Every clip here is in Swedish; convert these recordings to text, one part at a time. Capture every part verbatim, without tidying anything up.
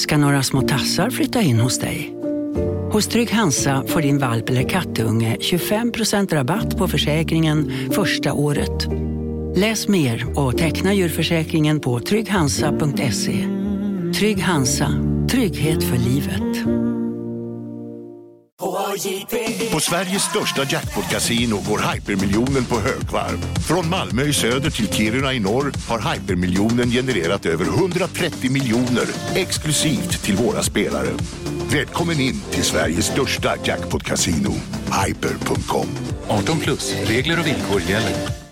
Ska några små tassar flytta in hos dig? Hos Trygg Hansa får din valp eller kattunge tjugofem procent rabatt på försäkringen första året. Läs mer och teckna djurförsäkringen på trygg hansa punkt se. Trygg Hansa, trygghet för livet. På Sveriges största jackpot-casino går Hypermiljonen på högvarv. Från Malmö i söder till Kiruna i norr har Hypermiljonen genererat över hundratrettio miljoner exklusivt till våra spelare. Välkommen in till Sveriges största jackpot-casino, hyper punkt com. arton plus, regler och villkor gäller.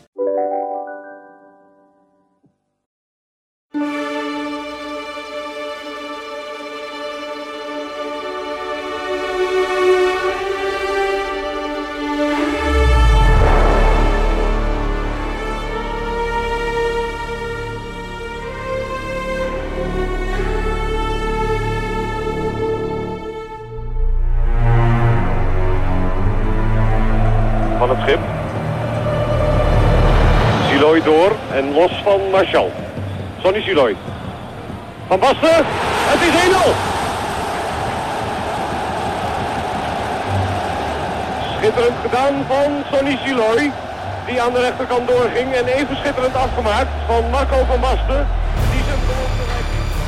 Van het schip. Siloy door en los van Marchal. Sonny Siloy. Van Basten, het is één nul. Schitterend gedaan van Sonny Siloy, die aan de rechterkant doorging. En even schitterend afgemaakt van Marco van Basten, die zijn doel bereikt.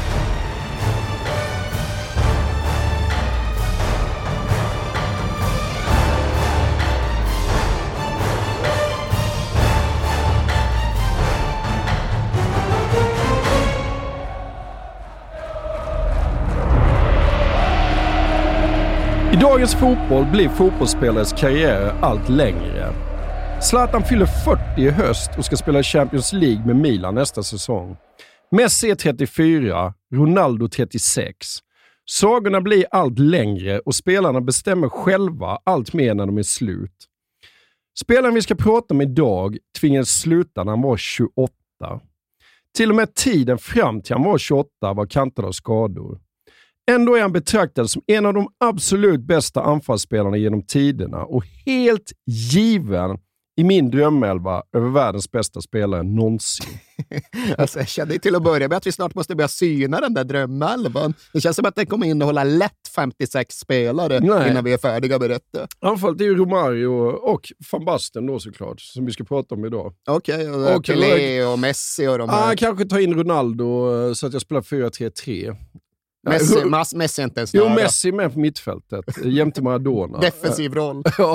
I dagens fotboll blir fotbollsspelares karriär allt längre. Zlatan fyller fyrtio i höst och ska spela Champions League med Milan nästa säsong. Messi är trettiofyra, Ronaldo trettiosex. Sagorna blir allt längre och spelarna bestämmer själva allt mer när de är slut. Spelaren vi ska prata om idag tvingades sluta när han var tjugoåtta. Till och med tiden fram till han var tjugoåtta var kantad av skador. Ändå är han betraktad som en av de absolut bästa anfallsspelarna genom tiderna och helt given i min drömelva över världens bästa spelare någonsin. Alltså, jag kände till att börja med att vi snart måste börja syna den där drömelvan. Det känns som att den kommer innehålla lätt femtiosex spelare. Nej. Innan vi är färdiga med detta. Anfallet är ju Romario och Van Basten då såklart, som vi ska prata om idag. Okej, okay, och Pelé och Messi och de här. Ah, kanske ta in Ronaldo så att jag spelar fyra tre tre. Messi, Mas, Messi är inte ens Jo, Messi är med på mittfältet. Jämte Maradona. Defensiv roll. Ja.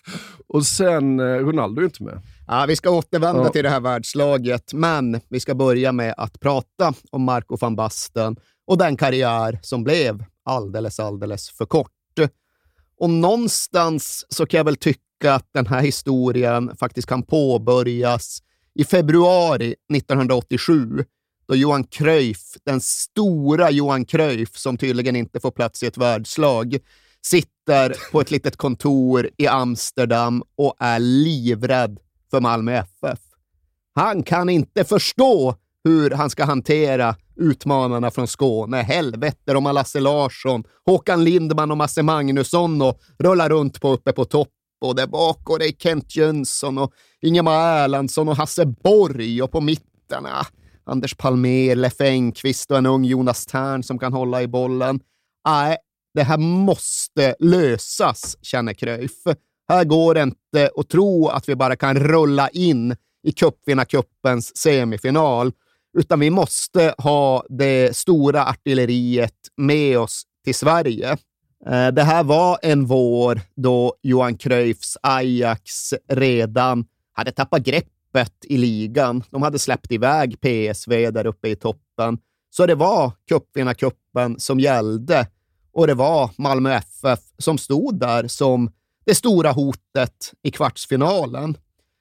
Och sen Ronaldo är inte med. Ja, vi ska återvända ja. till det här världslaget. Men vi ska börja med att prata om Marco van Basten och den karriär som blev alldeles, alldeles för kort. Och någonstans så kan jag väl tycka att den här historien faktiskt kan påbörjas i februari nittonhundraåttiosju. Då Johan Cruyff, den stora Johan Cruyff som tydligen inte får plats i ett världslag, sitter på ett litet kontor i Amsterdam och är livrädd för Malmö F F. Han kan inte förstå hur han ska hantera utmanarna från Skåne. Helvete om Lasse Larsson, Håkan Lindman och Masse Magnusson och rullar runt på uppe på topp. Och där bak och det är Kent Jönsson och Ingemar Erlandsson och Hasse Borg och på mitterna Anders Palmer, Leif Engqvist och en ung Jonas Tern som kan hålla i bollen. Nej, det här måste lösas, känner Cruyff. Här går det inte att tro att vi bara kan rulla in i cupvinnarcupens semifinal, utan vi måste ha det stora artilleriet med oss till Sverige. Det här var en vår då Johan Cruyffs Ajax redan hade tappat grepp i ligan. De hade släppt iväg P S V där uppe i toppen. Så det var cupvinnarcupen som gällde. Och det var Malmö F F som stod där som det stora hotet i kvartsfinalen.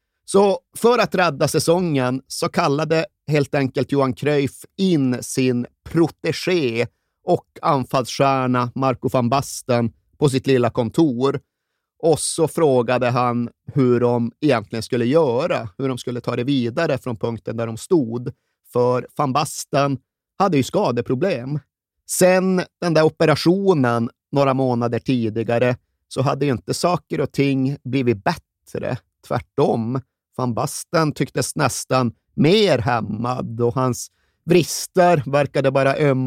Så för att rädda säsongen så kallade helt enkelt Johan Cruyff in sin protégé och anfallsstjärna Marco van Basten på sitt lilla kontor. Och så frågade han hur de egentligen skulle göra, hur de skulle ta det vidare från punkten där de stod. För van Basten hade ju skadeproblem. Sen den där operationen några månader tidigare så hade ju inte saker och ting blivit bättre. Tvärtom, van Basten tycktes nästan mer hämmad och hans vrister verkade bara ömma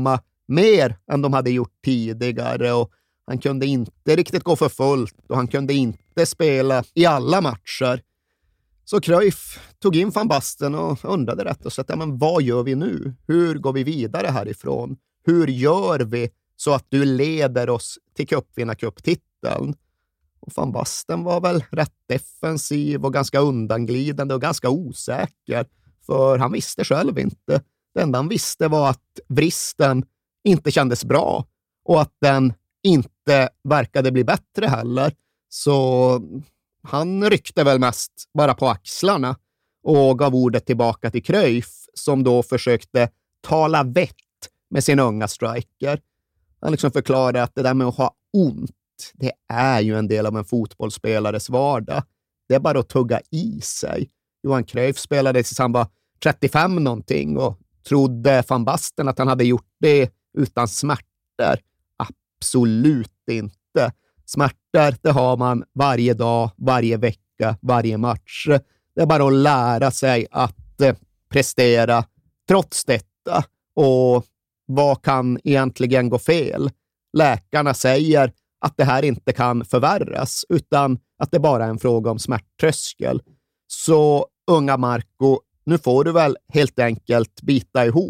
mer än de hade gjort tidigare och han kunde inte riktigt gå för fullt och han kunde inte spela i alla matcher. Så Cruyff tog in Van Basten och undrade rätt och sett, ja, men vad gör vi nu? Hur går vi vidare härifrån? Hur gör vi så att du leder oss till cupvinnarcuptiteln? Och Van Basten var väl rätt defensiv och ganska undanglidande och ganska osäker, för han visste själv inte. Det enda han visste var att vristen inte kändes bra och att den inte verkade bli bättre heller. Så han ryckte väl mest bara på axlarna och gav ordet tillbaka till Cruyff, som då försökte tala vett med sin unga striker. Han liksom förklarade att det där med att ha ont, det är ju en del av en fotbollsspelares vardag. Det är bara att tugga i sig. Johan Cruyff spelade tills han var trettiofem någonting och trodde Van Basten att han hade gjort det utan smärtor. Absolut inte. Smärtor, det har man varje dag, varje vecka, varje match. Det är bara att lära sig att eh, prestera trots detta. Och vad kan egentligen gå fel? Läkarna säger att det här inte kan förvärras, utan att det bara är en fråga om smärttröskel. Så unga Marco, nu får du väl helt enkelt bita ihop.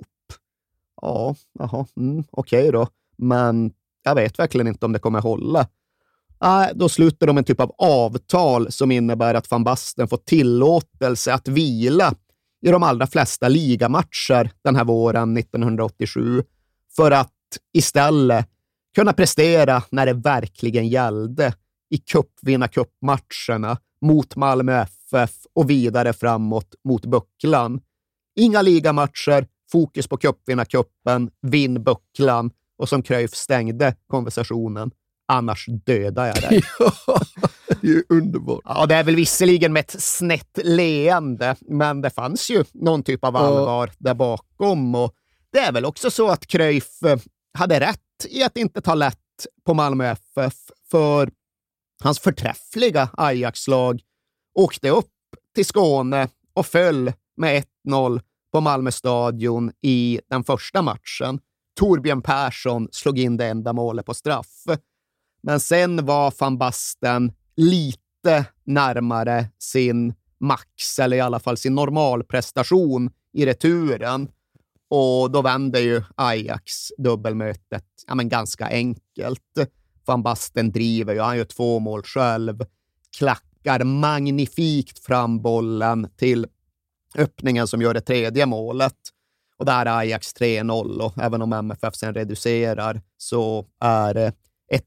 Ja, jaha, mm, okej okay då. Men jag vet verkligen inte om det kommer hålla. Nej, då slutar de en typ av avtal som innebär att Van Basten får tillåtelse att vila i de allra flesta ligamatcher den här våren nittonhundraåttiosju för att istället kunna prestera när det verkligen gällde i cupvinnarcupmatcherna mot Malmö F F och vidare framåt mot bucklan. Inga ligamatcher, fokus på cupvinnarcupen, vinn bucklan, och som Cruyff stängde konversationen: annars dödar jag dig. Ja, det är ju underbart. Ja, det är väl visserligen med ett snett leende, men det fanns ju någon typ av allvar ja. där bakom. Och det är väl också så att Cruyff hade rätt i att inte ta lätt på Malmö F F, för hans förträffliga Ajax-lag åkte upp till Skåne och föll med ett noll på Malmö stadion i den första matchen. Torbjörn Persson slog in det enda målet på straff. Men sen var Van Basten lite närmare sin max, eller i alla fall sin normalprestation i returen. Och då vände ju Ajax dubbelmötet ja, men ganska enkelt. Van Basten driver ju, han gör två mål själv. Klackar magnifikt fram bollen till öppningen som gör det tredje målet. Och där är Ajax tre noll, och även om M F F sen reducerar så är det ett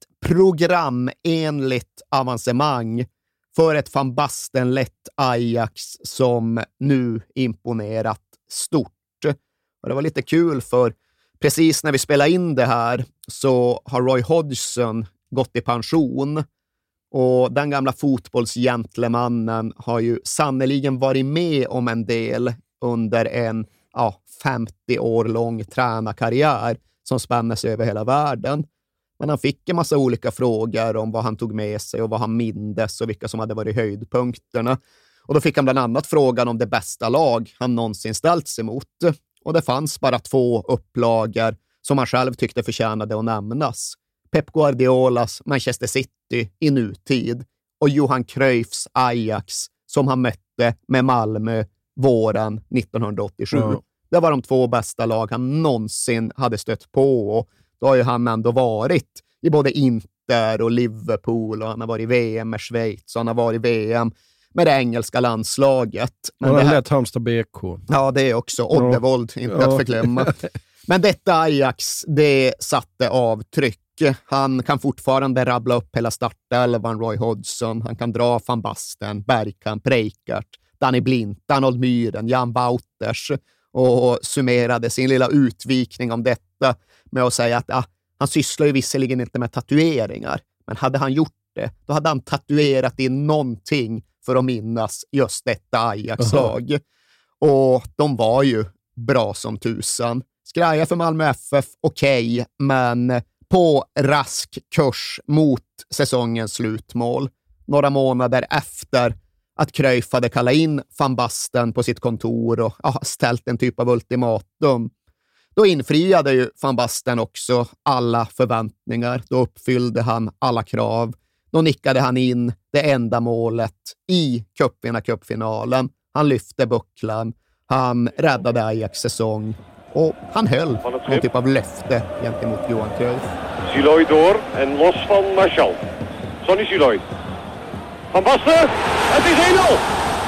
programenligt avancemang för ett Van Basten-lett Ajax som nu imponerat stort. Och det var lite kul, för precis när vi spelar in det här så har Roy Hodgson gått i pension. Och den gamla fotbollsgentlemannen har ju sannoliken varit med om en del under en ja, femtio år lång tränarkarriär som spänner sig över hela världen. Men han fick en massa olika frågor om vad han tog med sig och vad han mindes och vilka som hade varit höjdpunkterna. Och då fick han bland annat frågan om det bästa lag han någonsin ställts emot. Och det fanns bara två upplagor som han själv tyckte förtjänade att nämnas. Pep Guardiolas Manchester City i nutid och Johan Cruyffs Ajax som han mötte med Malmö våren nittonhundraåttiosju. Mm. Det var de två bästa lag han någonsin hade stött på, och då har ju han ändå varit i både Inter och Liverpool, och han har varit i V M med Schweiz och han har varit i V M med det engelska landslaget. Men och det han här... lät Halmstad B K. Ja, det är också. Oddevold, ja. inte ja. att förglömma. Men detta Ajax, det satte avtryck. Han kan fortfarande rabbla upp hela startelvan, Roy Hodgson. Han kan dra Van Basten, Bergkamp, Reikart, Danny Blint, Arnold Myhren, Jan Wouters, och summerade sin lilla utvikning om detta med att säga att ah, han sysslar ju visserligen inte med tatueringar, men hade han gjort det, då hade han tatuerat in någonting för att minnas just detta Ajax-lag. Uh-huh. Och de var ju bra som tusan. Skraja för Malmö F F, okej, okay, men på rask kurs mot säsongens slutmål. Några månader efter att Cruyff hade kallat in Van Basten på sitt kontor och ja, ställt en typ av ultimatum. Då infriade ju Van Basten också alla förväntningar. Då uppfyllde han alla krav. Då nickade han in det enda målet i cupvinnarcupfinalen. Han lyfte bucklan. Han räddade Ajax säsong. Och han höll någon typ av löfte gentemot Johan Cruyff. Siloy door en los van Martial. Sonny Siloy. Van Basten, het is één nul!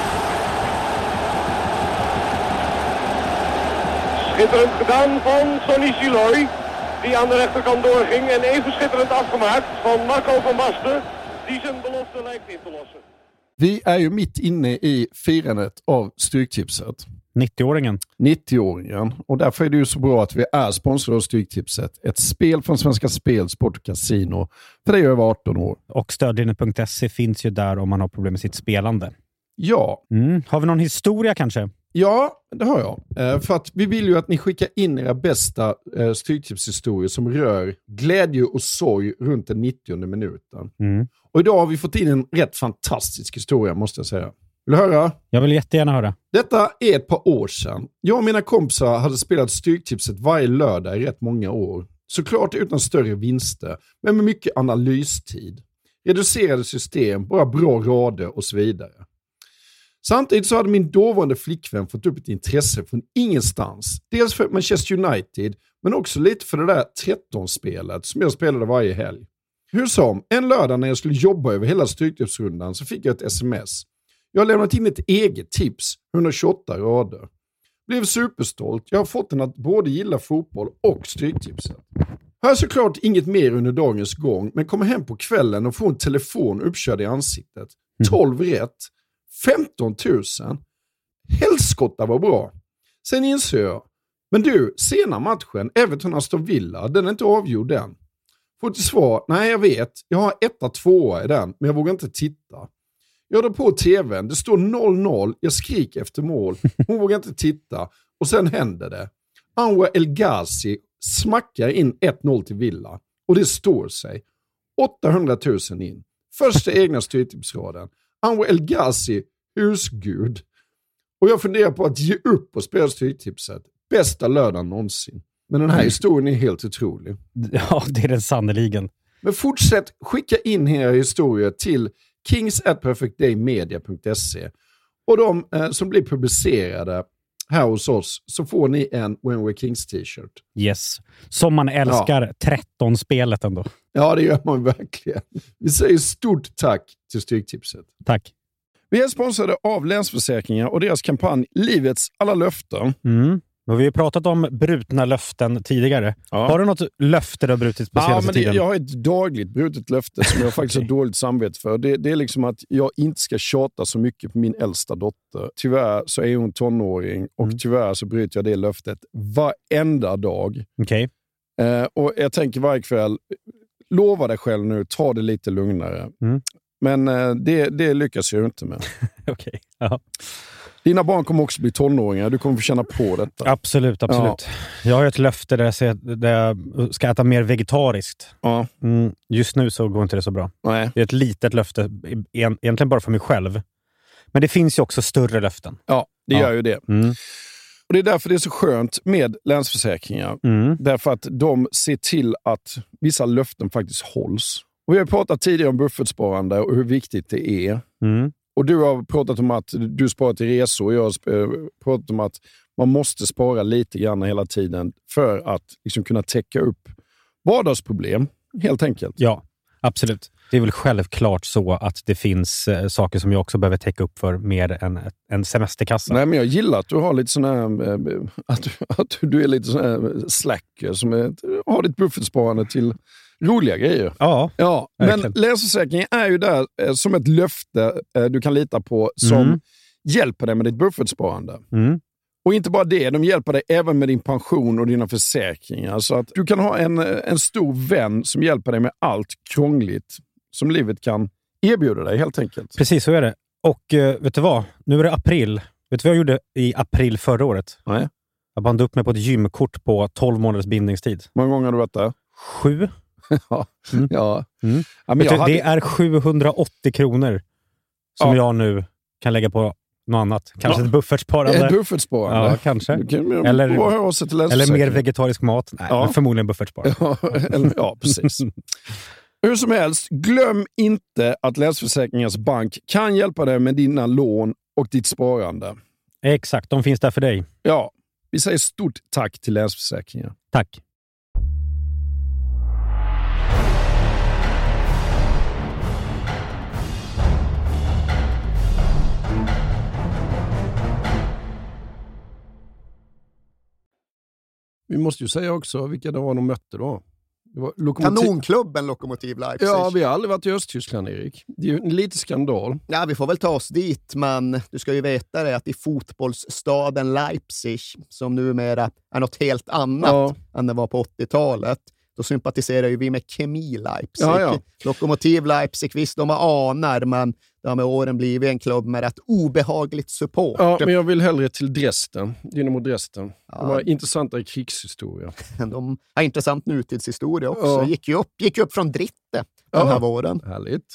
Schitterend gedaan van Sonny Siloy, die aan de rechterkant doorging. En even schitterend afgemaakt van Marco van Basten, die zijn belofte lijkt in te lossen. Vi är ju mitt inne i firandet av Stryktipset. nittioåringen. nittioåringen. Och därför är det ju så bra att vi är sponsrade av Stryktipset. Ett spel från Svenska Spel, Sport och Casino. För det är över arton år. Och stödlinjen punkt se finns ju där om man har problem med sitt spelande. Ja. Mm. Har vi någon historia kanske? Ja, det har jag. Eh, för att vi vill ju att ni skickar in era bästa eh, Stryktipshistorier som rör glädje och sorg runt den nittionde minuten. Mm. Och idag har vi fått in en rätt fantastisk historia, måste jag säga. Vill du höra? Jag vill jättegärna höra. Detta är ett par år sedan. Jag och mina kompisar hade spelat Stryktipset varje lördag i rätt många år. Såklart utan större vinster, men med mycket analystid. Reducerade system, bara bra rader och så vidare. Samtidigt så hade min dåvarande flickvän fått upp ett intresse från ingenstans. Dels för Manchester United, men också lite för det där tretton-spelet som jag spelade varje helg. Hur som, en lördag när jag skulle jobba över hela Stryktipsrundan så fick jag ett sms. Jag har lämnat in ett eget tips, etthundratjugoåtta rader. Blev superstolt, jag har fått den att både gilla fotboll och Stryktipset. Har såklart inget mer under dagens gång, men kommer hem på kvällen och får en telefon uppkörd i ansiktet. tolv rätt. femton tusen. Helskotta var bra. Sen inser jag. Men du, sena matchen, Everton Aston Villa, den är inte avgjord än. Får till svar, nej jag vet. Jag har etta tvåa i den, men jag vågar inte titta. Jag drar på tvn, det står noll noll. Jag skriker efter mål. Hon vågar inte titta. Och sen händer det. Anwar El Ghazi smackar in ett noll till Villa. Och det står sig. åttahundratusen in. Första egna Stryktipsraden. Anwar El Ghazi, husgud. Och jag funderar på att ge upp och spela Stryktipset. Bästa lördagen någonsin. Men den här historien är helt otrolig. Ja, det är den sannoliken. Men fortsätt skicka in era historier till kings at perfect day media punkt se. Och de eh, som blir publicerade här hos oss så får ni en When We're Kings t-shirt. Yes. Som man älskar ja. tretton-spelet ändå. Ja, det gör man verkligen. Vi säger stort tack till Stryktipset. Tack. Vi är sponsrade av Länsförsäkringar och deras kampanj Livets alla löften. Mm. Och vi har pratat om brutna löften tidigare. Ja. Har du något löfte du har brutit på ja, senaste men det, tiden? Jag har ett dagligt brutet löfte som jag faktiskt har dåligt samvete för. Det, det är liksom att jag inte ska tjata så mycket på min äldsta dotter. Tyvärr så är hon tonåring och mm. tyvärr så bryter jag det löftet varenda dag. Okej. Okay. Eh, och jag tänker varje kväll, lova dig själv nu, ta det lite lugnare. Mm. Men eh, det, det lyckas jag inte med. Okej, okay. Ja. Dina barn kommer också bli tonåringar. Du kommer få känna på detta. Absolut, absolut. Ja. Jag har ett löfte där jag, säger, där jag ska äta mer vegetariskt. Ja. Mm, just nu så går inte det så bra. Nej. Det är ett litet löfte, egentligen bara för mig själv. Men det finns ju också större löften. Ja, det ja. gör ju det. Mm. Och det är därför det är så skönt med Länsförsäkringar. Mm. Därför att de ser till att vissa löften faktiskt hålls. Och vi har pratat tidigare om buffertsparande och hur viktigt det är. Mm. Och du har pratat om att du sparar till resor och jag har pratat om att man måste spara lite grann hela tiden för att liksom kunna täcka upp vardagsproblem, helt enkelt. Ja, absolut. Det är väl självklart så att det finns eh, saker som jag också behöver täcka upp för mer än en semesterkassa. Nej, men jag gillar att du har lite sån här, eh, att, att du är lite sån här slacker som är, har ditt buffertsparande till roliga grejer. Ja, ja. Men Länsförsäkringen är ju där eh, som ett löfte eh, du kan lita på som mm. hjälper dig med ditt buffertsparande. Mm. Och inte bara det, de hjälper dig även med din pension och dina försäkringar. Så att du kan ha en, en stor vän som hjälper dig med allt krångligt som livet kan erbjuda dig, helt enkelt. Precis, så är det. Och uh, vet du vad? Nu är det april. Vet du vad jag gjorde i april förra året? Nej. Jag bandade upp mig på ett gymkort på tolv månaders bindningstid. Hur många gånger har du varit där? Sju. ja. Mm. ja. Mm. ja men jag jag du, hade... Det är sjuhundraåttio kronor som ja. jag nu kan lägga på något annat. Kanske Ja. ett buffertsparande. Ett buffertsparande. Ja, kanske. Eller, Eller, eller mer vegetarisk mat. Nej, Ja. men förmodligen buffertsparande. Ja, eller, ja, precis. Hur som helst, glöm inte att Länsförsäkringars bank kan hjälpa dig med dina lån och ditt sparande. Exakt, de finns där för dig. Ja, vi säger stort tack till Länsförsäkringar. Tack. Vi måste ju säga också vilka det var de mötte då. Det var Lokomotiv... Kanonklubben Lokomotiv Leipzig. Ja, vi har aldrig varit i Östtyskland, Erik. Det är ju en liten skandal. Ja, vi får väl ta oss dit, men du ska ju veta det att i fotbollsstaden Leipzig, som numera är något helt annat Ja. än det var på åttiotalet, då sympatiserar ju vi med Kemi Leipzig. Ja, ja. Lokomotiv Leipzig, visst de har anar, men det har med åren blivit en klubb med rätt obehagligt support. Ja, men jag vill hellre till Dresden. Dynamo Dresden. Ja. De har intressantare krigshistoria. De har intressant nutidshistoria också. Ja. Gick ju upp, gick ju upp från Dritte den Ja. här våren. Härligt.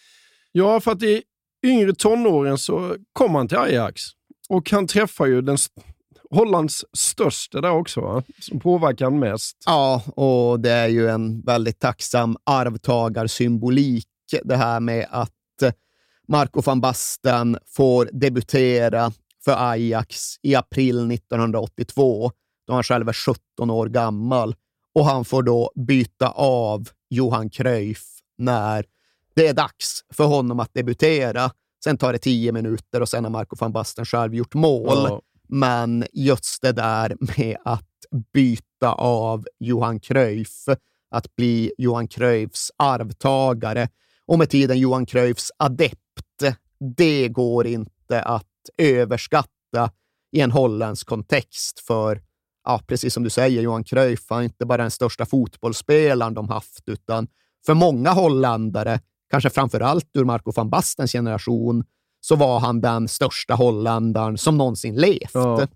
Ja, för att i yngre tonåren så kom han till Ajax. Och han träffar ju den st- Hollands största där också, va? Som påverkar han mest. Ja, och det är ju en väldigt tacksam arvtagarsymbolik det här med att Marco van Basten får debutera för Ajax i april nittonhundraåttiotvå, då han själv är sjutton år gammal. Och han får då byta av Johan Cruyff när det är dags för honom att debutera. Sen tar det tio minuter och sen har Marco van Basten själv gjort mål. Ja. Men just det där med att byta av Johan Cruyff, att bli Johan Cruyffs arvtagare och med tiden Johan Cruyffs adept, det går inte att överskatta i en holländsk kontext. För, ja, precis som du säger, Johan Cruyff är inte bara den största fotbollsspelaren de haft, utan för många holländare, kanske framförallt ur Marco van Bastens generation, så var han den största holländaren som någonsin levt. Ja.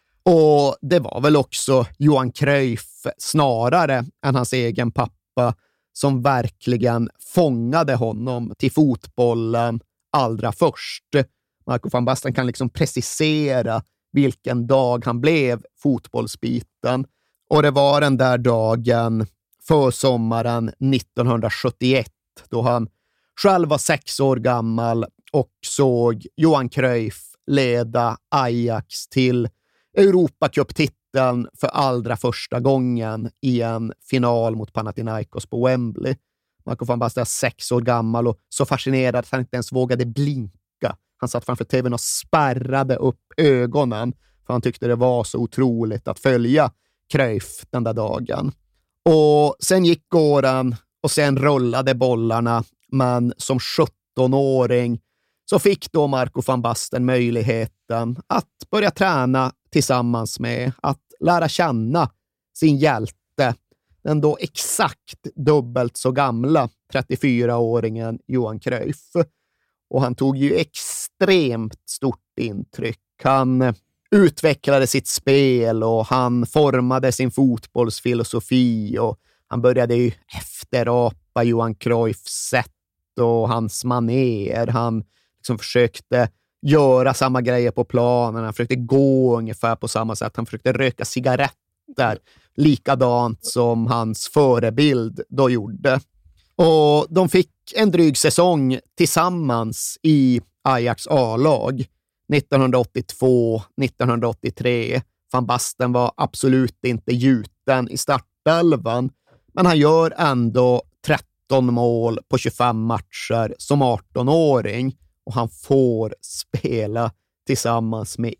Och det var väl också Johan Cruyff snarare än hans egen pappa som verkligen fångade honom till fotbollen allra först. Marco van Basten kan liksom precisera vilken dag han blev fotbollsbiten. Och det var den där dagen för sommaren nittonhundrasjuttioett då han själv var sex år gammal och såg Johan Cruyff leda Ajax till Europacup-titeln för allra första gången i en final mot Panathinaikos på Wembley. Marco van Basten är sex år gammal och så fascinerad att han inte ens vågade blinka. Han satt framför tvn och spärrade upp ögonen för han tyckte det var så otroligt att följa Cruyff den där dagen. Och sen gick åren och sen rullade bollarna, men som sjuttonåring så fick då Marco van Basten möjligheten att börja träna tillsammans med, att lära känna sin hjälte, den då exakt dubbelt så gamla trettiofyraåringen Johan Cruyff. Och han tog ju extremt stort intryck. Han utvecklade sitt spel och han formade sin fotbollsfilosofi och han började ju efterapa Johan Cruyffs sätt och hans manér. Han liksom försökte göra samma grejer på planen. Han försökte gå ungefär på samma sätt. Han försökte röka cigaretter likadant som hans förebild då gjorde. Och de fick en dryg säsong tillsammans i Ajax A-lag. nittonhundraåttiotvå nittonhundraåttiotre. Van Basten var absolut inte gjuten i startelvan, men han gör ändå tretton mål på tjugofem matcher som artonåring och han får spela tillsammans med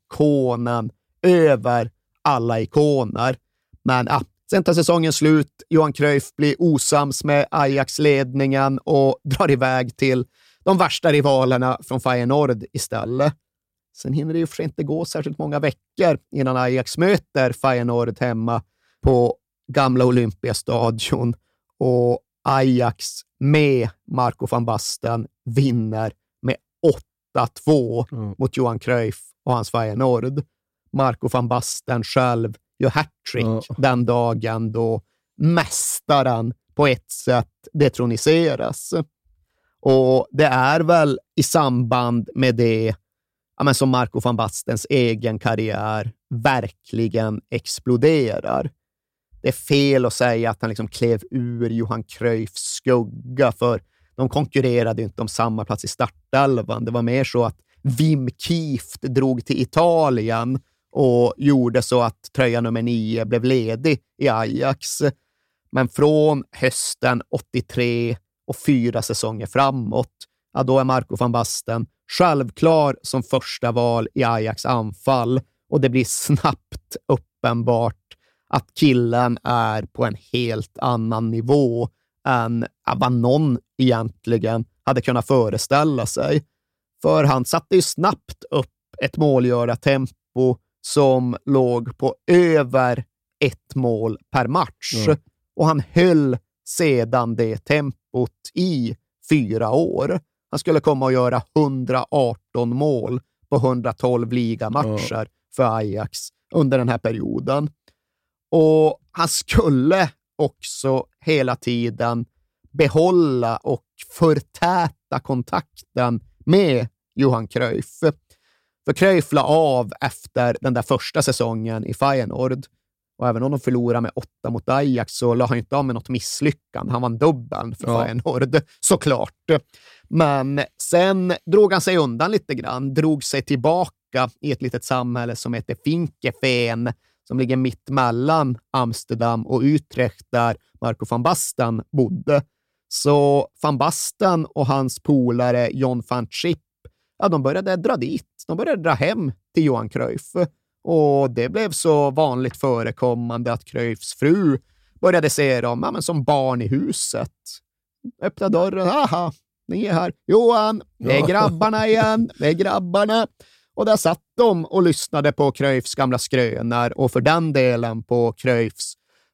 ikonen över alla ikoner. Men ja, sen tar säsongen slut. Johan Cruyff blir osams med Ajax-ledningen och drar iväg till de värsta rivalerna från Feyenoord istället. Sen hinner det ju för sig inte gå särskilt många veckor innan Ajax möter Feyenoord hemma på gamla Olympiastadion och Ajax med Marco van Basten vinner med åtta två mm. mot Johan Cruyff och hans Feyenoord. Marco van Basten själv gör hattrick mm. den dagen då mästaren på ett sätt detroniseras. Och det är väl i samband med det ja, men som Marco van Bastens egen karriär verkligen exploderar. Det är fel att säga att han liksom klev ur Johan Cruyffs skugga, för de konkurrerade inte om samma plats i startelvan. Det var mer så att Wim Kieft drog till Italien och gjorde så att tröja nummer nio blev ledig i Ajax. Men från hösten åttiotre och fyra säsonger framåt, ja, då är Marco van Basten självklar som första val i Ajax anfall, och det blir snabbt uppenbart att killen är på en helt annan nivå än vad någon egentligen hade kunnat föreställa sig. För han satte ju snabbt upp ett målgörartempo som låg på över ett mål per match. Mm. Och han höll sedan det tempot i fyra år. Han skulle komma att göra hundraarton mål på hundratolv ligamatcher mm. för Ajax under den här perioden. Och han skulle också hela tiden behålla och förtäta kontakten med Johan Cruyff. För Cruyff la av efter den där första säsongen i Feyenoord. Och även om de förlorade med åtta mot Ajax så la han inte av med något misslyckande. Han var en dubbel för ja. Feyenoord, såklart. Men sen drog han sig undan lite grann. Drog sig tillbaka i ett litet samhälle som heter Finkefeen, som ligger mitt mellan Amsterdam och Utrecht, där Marco van Basten bodde. Så van Basten och hans polare John van Schip, ja, de började dra dit. De började dra hem till Johan Cruyff. Och det blev så vanligt förekommande att Cruyffs fru började se dem ja, men som barn i huset. Öppna dörren. Aha, ni är här. Johan, det är grabbarna igen. Det är grabbarna. Och där satt de och lyssnade på Cruyffs gamla skrönor, och för den delen på Cruyffs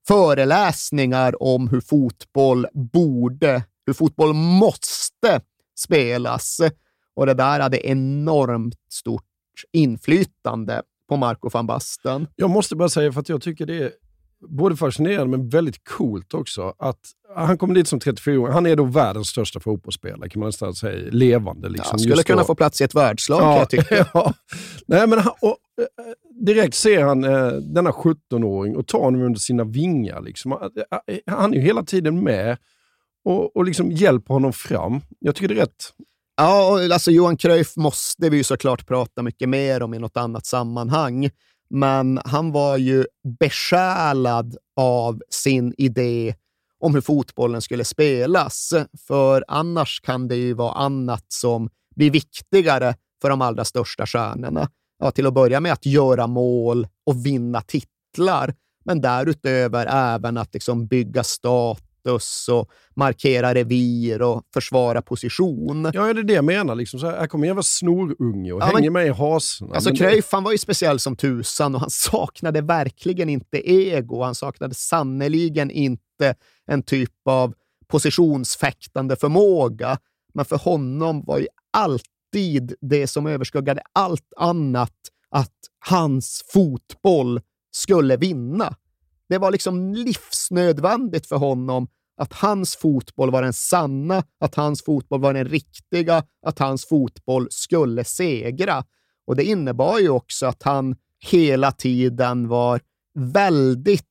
föreläsningar om hur fotboll borde, hur fotboll måste spelas. Och det där hade enormt stort inflytande på Marco van Basten. Jag måste bara säga, för att jag tycker det är både fascinerande men väldigt coolt också, att han kommer dit som trettiofyra år. Han är då världens största fotbollsspelare, kan man nästan säga, levande. Liksom, ja, skulle kunna då få plats i ett världslag, ja, kan jag tycka. Ja. Nej, men han, och, direkt ser han eh, denna sjuttonåring och tar honom under sina vingar. Liksom. Han är ju hela tiden med och, och liksom hjälper honom fram. Jag tycker det är rätt. Ja, alltså Johan Cruyff måste vi ju såklart prata mycket mer om i något annat sammanhang. Men han var ju besjälad av sin idé om hur fotbollen skulle spelas. För annars kan det ju vara annat som blir viktigare för de allra största stjärnorna. Ja, till att börja med att göra mål och vinna titlar. Men därutöver även att liksom bygga status och markera revir och försvara position. Ja, är det det jag menar? Liksom så här, här kommer jag vara snorunge och ja, hänger med i hasen. Alltså men... Cruyff, han var ju speciell som tusan och han saknade verkligen inte ego. Han saknade sannoliken inte en typ av positionsfäktande förmåga. Men för honom var ju alltid det som överskuggade allt annat att hans fotboll skulle vinna. Det var liksom livsnödvändigt för honom att hans fotboll var den sanna, att hans fotboll var den riktiga, att hans fotboll skulle segra. Och det innebar ju också att han hela tiden var väldigt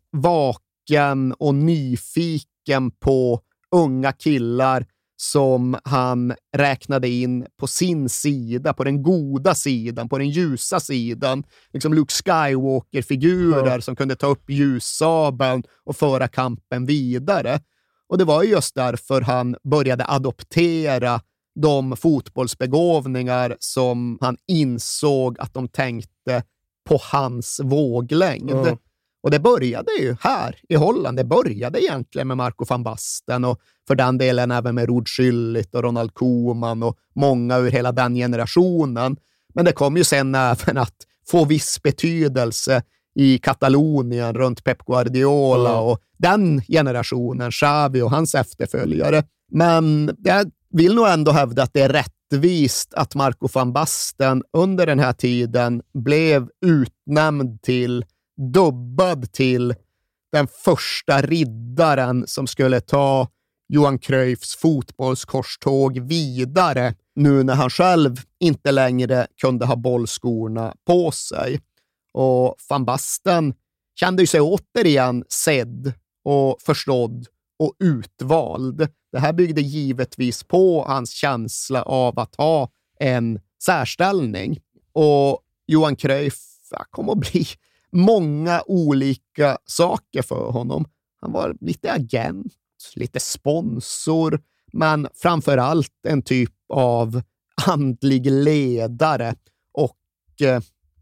vaken och nyfiken på unga killar som han räknade in på sin sida, på den goda sidan, på den ljusa sidan. Liksom Luke Skywalker-figurer ja. som kunde ta upp ljussabeln och föra kampen vidare. Och det var ju just därför han började adoptera de fotbollsbegåvningar som han insåg att de tänkte på hans våglängd. Ja. Och det började ju här i Holland. Det började egentligen med Marco van Basten och för den delen även med Ruud Schüllit och Ronald Koeman och många ur hela den generationen. Men det kom ju sen även att få viss betydelse i Katalonien runt Pep Guardiola mm. och den generationen, Xavi och hans efterföljare. Men jag vill nog ändå hävda att det är rättvist att Marco van Basten under den här tiden blev utnämnd till dubbad till den första riddaren som skulle ta Johan Cruyffs fotbollskorståg vidare nu när han själv inte längre kunde ha bollskorna på sig. Och Van Basten kände ju sig återigen sedd och förstådd och utvald. Det här byggde givetvis på hans känsla av att ha en särställning. Och Johan Cruyff kom att bli många olika saker för honom. Han var lite agent, lite sponsor, men framför allt en typ av andlig ledare och eh,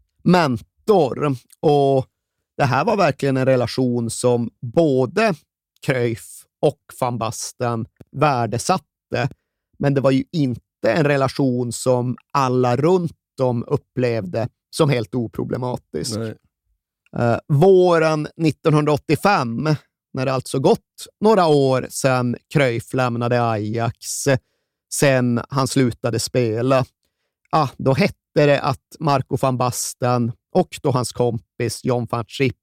mentor. Och det här var verkligen en relation som både Cruyff och Van Basten värdesatte. Men det var ju inte en relation som alla runt om upplevde som helt oproblematisk. Uh, våren nittonhundraåttiofem, när det alltså gått några år sedan Cruyff lämnade Ajax, sen han slutade spela, ah, då hette det att Marco van Basten och då hans kompis John van Schip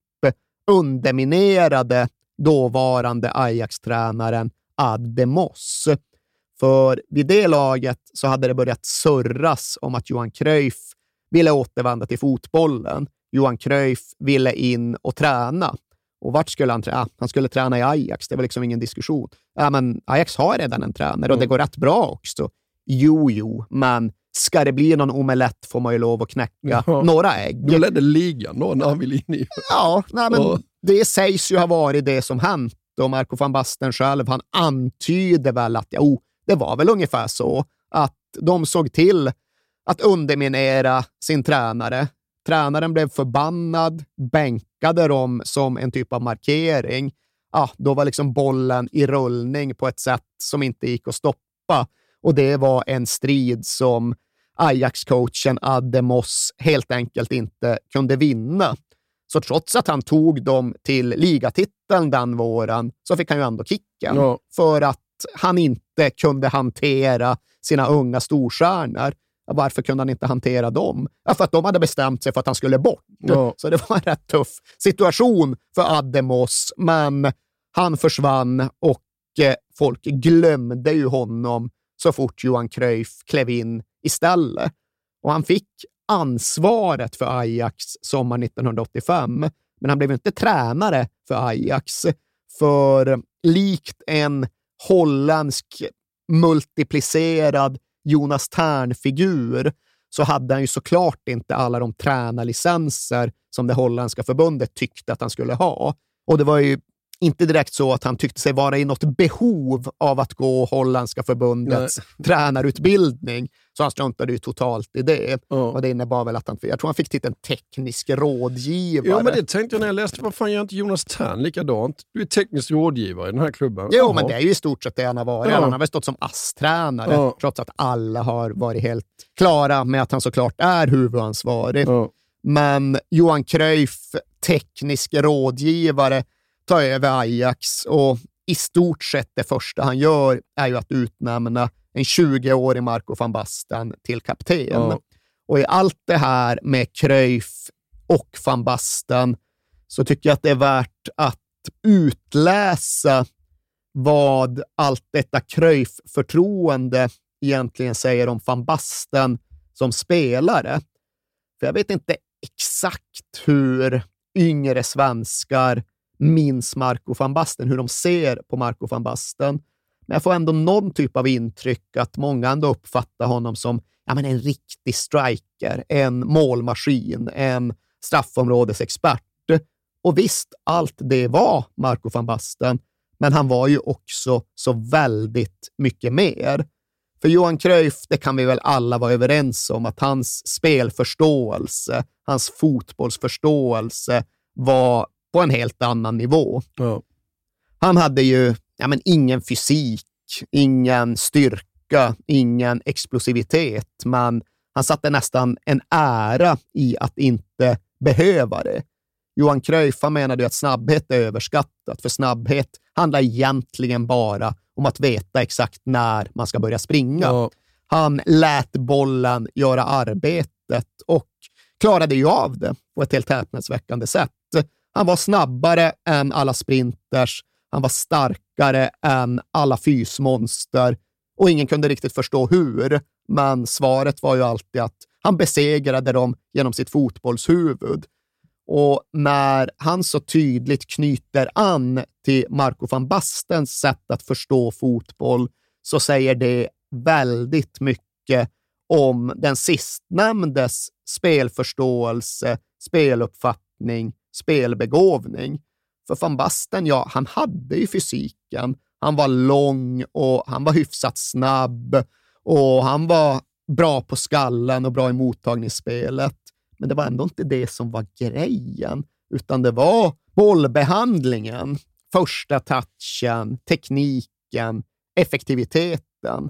underminerade dåvarande Ajax-tränaren Ad de Mos. För vid det laget så hade det börjat surras om att Johan Cruyff ville återvända till fotbollen. Johan Cruyff ville in och träna. Och vart skulle han träna? Han skulle träna i Ajax. Det var liksom ingen diskussion. Ja, men Ajax har redan en tränare och det går rätt bra också. Jo, jo, men ska det bli någon omelett får man ju lov att knäcka ja. några ägg. Då ledde ligan då när han ville in i. Ja, nej, men och... det sägs ju ha varit det som hänt. Och Marco van Basten själv, han antyder väl att jo, det var väl ungefär så att de såg till att underminera sin tränare. Tränaren blev förbannad, bänkade dem som en typ av markering. Ja, då var liksom bollen i rullning på ett sätt som inte gick att stoppa. Och det var en strid som Ajax-coachen Ad de Mos helt enkelt inte kunde vinna. Så trots att han tog dem till ligatiteln den våren så fick han ju ändå kicken. Ja. För att han inte kunde hantera sina unga storstjärnor. Varför kunde han inte hantera dem? Ja, för att de hade bestämt sig för att han skulle bort. Ja. Så det var en rätt tuff situation för Ad de Mos. Men han försvann och eh, folk glömde ju honom så fort Johan Cruyff klev in istället. Och han fick ansvaret för Ajax sommar nittonhundraåttiofem. Men han blev inte tränare för Ajax. För likt en holländsk multiplicerad Jonas Tern-figur så hade han ju såklart inte alla de tränarlicenser som det holländska förbundet tyckte att han skulle ha. Och det var ju inte direkt så att han tyckte sig vara i något behov av att gå holländska förbundets Nej. tränarutbildning. Så han struntade ju totalt i det. Oh. Och det innebar väl att han, jag tror han fick titeln teknisk rådgivare. Ja, men det tänkte jag när jag läste. Vad fan gör inte Jonas Tern likadant? Du är teknisk rådgivare i den här klubben. Jo, Aha. men det är ju i stort sett det han har varit. Oh. Han har väl stått som A S-tränare. Oh. Trots att alla har varit helt klara med att han såklart är huvudansvarig. Oh. Men Johan Cruyff, teknisk rådgivare, tar över Ajax och i stort sett det första han gör är ju att utnämna en tjugoårig Marco van Basten till kapten. Ja. Och i allt det här med Cruyff och van Basten så tycker jag att det är värt att utläsa vad allt detta Cruyff-förtroende egentligen säger om van Basten som spelare. För jag vet inte exakt hur yngre svenskar minns Marco van Basten, hur de ser på Marco van Basten. Men jag får ändå någon typ av intryck att många ändå uppfattar honom som ja, men en riktig striker, en målmaskin, en straffområdesexpert. Och visst, allt det var Marco van Basten, men han var ju också så väldigt mycket mer. För Johan Cruyff, det kan vi väl alla vara överens om att hans spelförståelse, hans fotbollsförståelse var på en helt annan nivå. Ja. Han hade ju ja, men ingen fysik, ingen styrka, ingen explosivitet, men han satte nästan en ära i att inte behöva det. Johan Cruyff menade ju att snabbhet är överskattat, för snabbhet handlar egentligen bara om att veta exakt när man ska börja springa. Ja. Han lät bollen göra arbetet och klarade ju av det på ett helt häpnadsväckande sätt. Han var snabbare än alla sprinters. Han var starkare än alla fysmonster och ingen kunde riktigt förstå hur. Men svaret var ju alltid att han besegrade dem genom sitt fotbollshuvud. Och när han så tydligt knyter an till Marco van Bastens sätt att förstå fotboll så säger det väldigt mycket om den sistnämndes spelförståelse, speluppfattning, spelbegåvning. För van Basten, ja, han hade ju fysiken. Han var lång och han var hyfsat snabb och han var bra på skallen och bra i mottagningsspelet. Men det var ändå inte det som var grejen, utan det var bollbehandlingen, första touchen, tekniken, effektiviteten.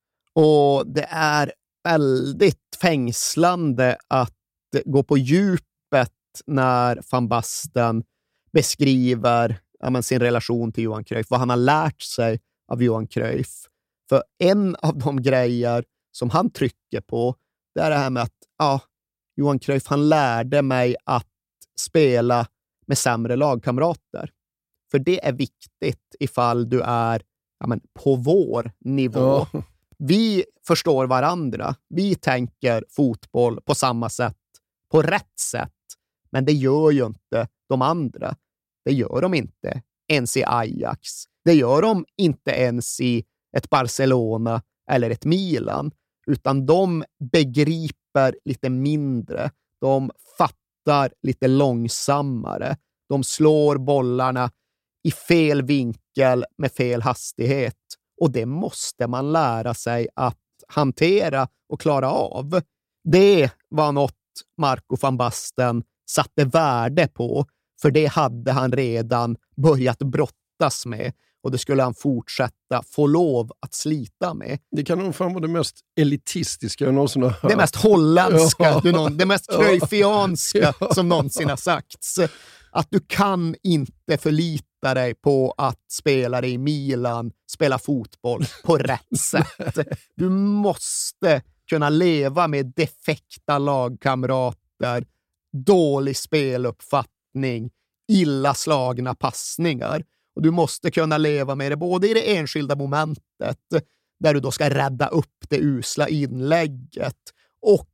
Och det är väldigt fängslande att gå på djupet när van Basten beskriver ja, men sin relation till Johan Cruyff, vad han har lärt sig av Johan Cruyff. För en av de grejer som han trycker på, det är det här med att ja, Johan Cruyff, han lärde mig att spela med sämre lagkamrater. För det är viktigt ifall du är ja, men, på vår nivå. Ja. Vi förstår varandra. Vi tänker fotboll på samma sätt, på rätt sätt. Men det gör ju inte de andra. Det gör de inte ens i Ajax. Det gör de inte ens i ett Barcelona eller ett Milan. Utan de begriper lite mindre. De fattar lite långsammare. De slår bollarna i fel vinkel med fel hastighet. Och det måste man lära sig att hantera och klara av. Det var något Marco van Basten satte värde på. För det hade han redan börjat brottas med. Och det skulle han fortsätta få lov att slita med. Det kan nog fan vara det mest elitistiska jag någonsin har hört. Det mest holländska, ja. du någon, det mest cruyffianska ja. som någonsin har sagts. Att du kan inte förlita dig på att spelare i Milan spela fotboll på rätt sätt. Du måste kunna leva med defekta lagkamrater, dålig speluppfattning, illa slagna passningar. Och du måste kunna leva med det både i det enskilda momentet där du då ska rädda upp det usla inlägget och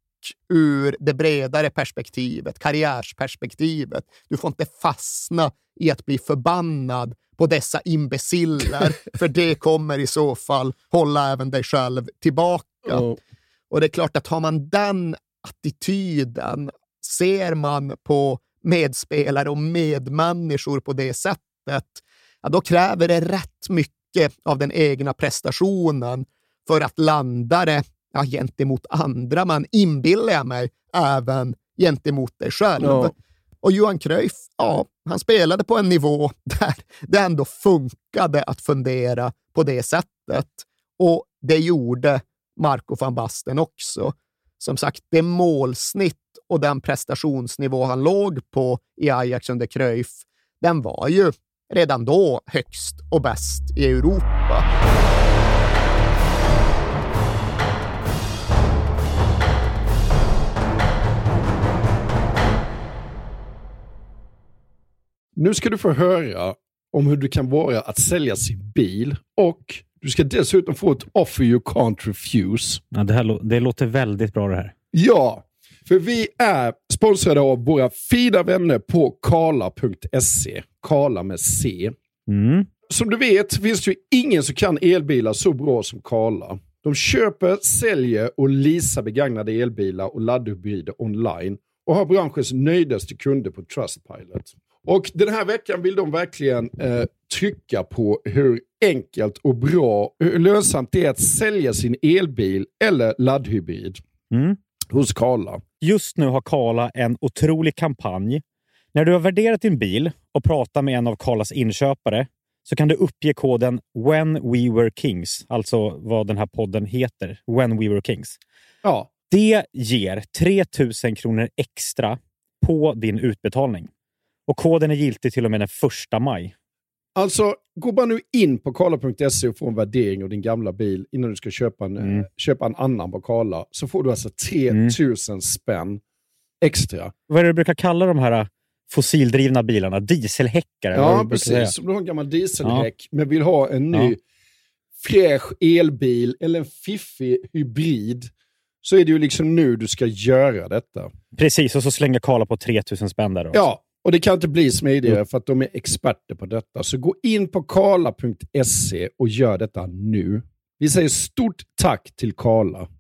ur det bredare perspektivet, karriärsperspektivet. Du får inte fastna i att bli förbannad på dessa imbeciller för det kommer i så fall hålla även dig själv tillbaka. Oh. Och det är klart att har man den attityden, ser man på medspelare och medmänniskor på det sättet, ja, då kräver det rätt mycket av den egna prestationen för att landa det ja, gentemot andra. Man inbillar jag mig även gentemot dig själv. Ja. Och Johan Cruyff, ja, han spelade på en nivå där det ändå funkade att fundera på det sättet. Och det gjorde Marco van Basten också. Som sagt, det målsnitt och den prestationsnivå han låg på i Ajax under Cruyff, den var ju redan då högst och bäst i Europa. Nu ska du få höra om hur det kan vara att sälja sin bil och du ska dessutom få ett offer you can't refuse. Ja, det, här, det låter väldigt bra det här. Ja, för vi är sponsrade av våra fina vänner på Carla punkt se. Carla med C. Mm. Som du vet finns det ju ingen som kan elbilar så bra som Carla. De köper, säljer och leasar begagnade elbilar och laddhybrider online och har branschens nöjdaste kunder på Trustpilot. Och den här veckan vill de verkligen eh, trycka på hur enkelt och bra, hur lönsamt det är att sälja sin elbil eller laddhybrid mm. hos Carla. Just nu har Carla en otrolig kampanj. När du har värderat din bil och pratar med en av Carlas inköpare så kan du uppge koden When We Were Kings, alltså vad den här podden heter, When We Were Kings. Ja. Det ger tre tusen kronor extra på din utbetalning. Och koden är giltig till och med den första maj. Alltså, gå bara nu in på Carla punkt se och få en värdering av din gamla bil innan du ska köpa en, mm. köpa en annan på Carla. Så får du alltså tre tusen mm. spänn extra. Vad är det du brukar kalla de här fossildrivna bilarna, dieselhäckare. Ja, precis. Som du har en gammal dieselhäck ja. men vill ha en ny ja. fräsch elbil eller en fiffig hybrid, så är det ju liksom nu du ska göra detta. Precis, och så slänger Karla på tre tusen spänn där också. Ja, och det kan inte bli smidigare mm. för att de är experter på detta. Så gå in på karla punkt se och gör detta nu. Vi säger stort tack till Karla.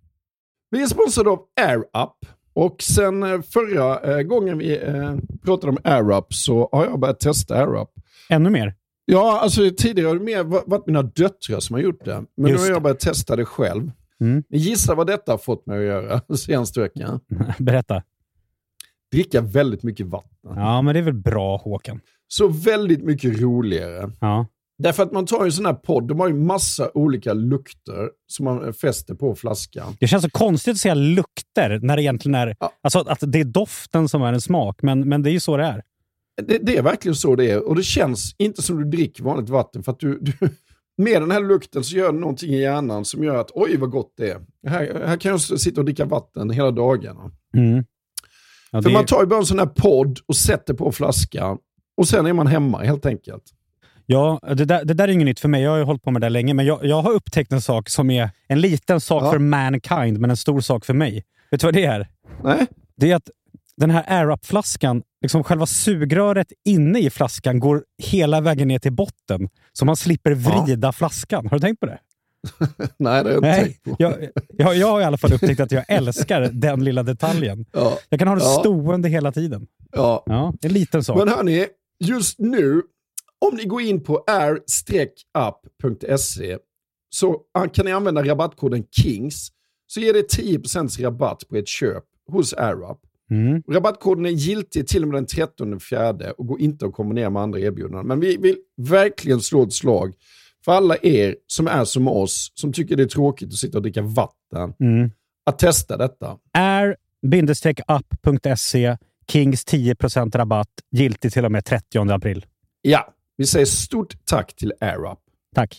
Vi är sponsrade av AirUp. Och sen förra gången vi eh, pratade om AirUp så har jag börjat testa AirUp. Ännu mer? Ja, alltså tidigare har det mer varit mina döttrar som har gjort det. Men Just nu har jag börjat testa det själv. Mm. Gissa vad detta har fått mig att göra senaste veckan. Berätta. Dricka väldigt mycket vatten. Ja, men det är väl bra, Håkan. Så väldigt mycket roligare. Ja. Därför att man tar ju en sån här podd, de har ju massa olika lukter som man fäster på flaskan. Det känns så konstigt att säga lukter när det egentligen är, ja. alltså att det är doften som är en smak, men, men det är ju så det är. Det, det är verkligen så det är, och det känns inte som du dricker vanligt vatten, för att du, du med den här lukten så gör det någonting i hjärnan som gör att oj vad gott det är. Här, här kan jag sitta och dricka vatten hela dagarna. Mm. Ja, för det... man tar ju bara en sån här podd och sätter på flaskan och sen är man hemma helt enkelt. Ja, det där, det där är inget nytt för mig. Jag har ju hållit på med det länge. Men jag, jag har upptäckt en sak som är en liten sak ja. för mankind, men en stor sak för mig. Vet du vad det är? Nej. Det är att den här AirUp-flaskan, liksom själva sugröret inne i flaskan går hela vägen ner till botten. Så man slipper vrida ja. flaskan. Har du tänkt på det? Nej, det har jag inte Nej, tänkt på. Jag, jag, jag har i alla fall upptäckt att jag älskar den lilla detaljen. Ja. Jag kan ha det ja. stående hela tiden. Ja. Ja, en liten sak. Men hörni, just nu om ni går in på air up punkt se så kan ni använda rabattkoden KINGS, så ger det tio procent rabatt på ett köp hos AirUp. Mm. Rabattkoden är giltig till och med den trettonde fjärde och går inte att kombinera med andra erbjudanden. Men vi vill verkligen slå ett slag för alla er som är som oss, som tycker det är tråkigt att sitta och dricka vatten, mm. att testa detta. air up punkt se, KINGS tio procent rabatt, giltig till och med trettionde april. Ja. Vi säger stort tack till AirUp. Tack.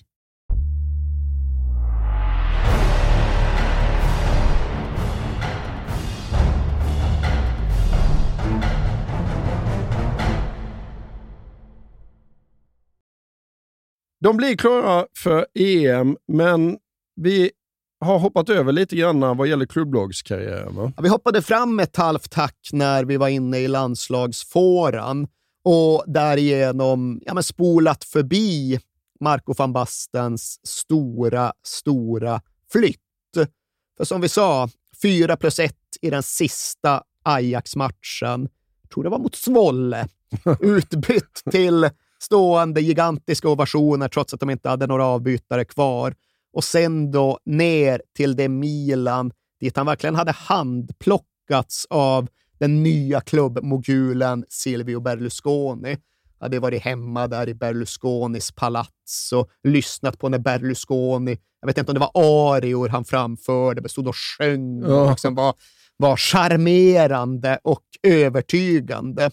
De blir klara för E M, men vi har hoppat över lite grann vad gäller klubblagskarriären. Ja, vi hoppade fram ett halvt tack när vi var inne i landslagsfåran. Och därigenom ja, men spolat förbi Marco van Bastens stora, stora flytt. För som vi sa, fyra plus ett i den sista Ajax-matchen. Jag tror det var mot Zwolle. Utbytt till stående gigantiska ovationer trots att de inte hade några avbytare kvar. Och sen då ner till det Milan dit han verkligen hade handplockats av den nya klubbmogulen Silvio Berlusconi. Hade varit hemma där i Berlusconis palats och lyssnat på när Berlusconi, jag vet inte om det var arior han framförde, men stod och sjöng och liksom var, var charmerande och övertygande.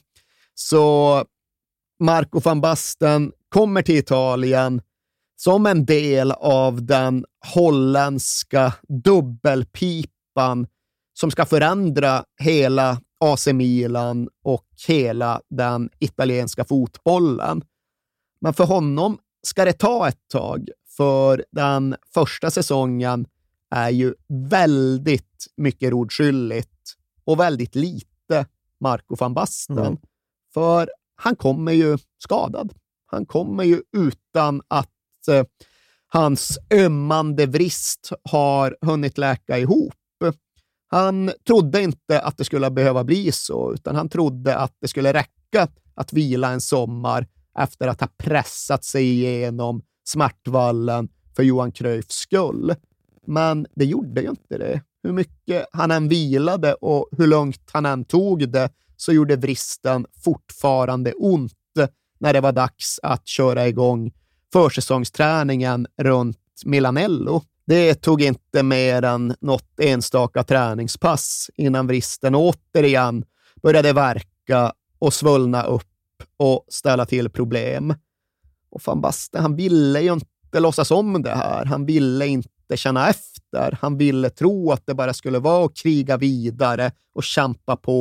Så Marco van Basten kommer till Italien som en del av den holländska dubbelpipan som ska förändra hela A C Milan och hela den italienska fotbollen. Men för honom ska det ta ett tag, för den första säsongen är ju väldigt mycket rodskyldigt och väldigt lite Marco van Basten. Mm. För han kommer ju skadad. Han kommer ju utan att eh, hans ömmande vrist har hunnit läka ihop. Han trodde inte att det skulle behöva bli så, utan han trodde att det skulle räcka att vila en sommar efter att ha pressat sig igenom smärtvallen för Johan Cruyffs skull. Men det gjorde ju inte det. Hur mycket han än vilade och hur långt han än tog det, så gjorde vristen fortfarande ont när det var dags att köra igång försäsongsträningen runt Milanello. Det tog inte mer än något enstaka träningspass innan vristen återigen började verka och svullna upp och ställa till problem. Och van Basten, han ville ju inte låtsas om det här. Han ville inte känna efter. Han ville tro att det bara skulle vara att kriga vidare och kämpa på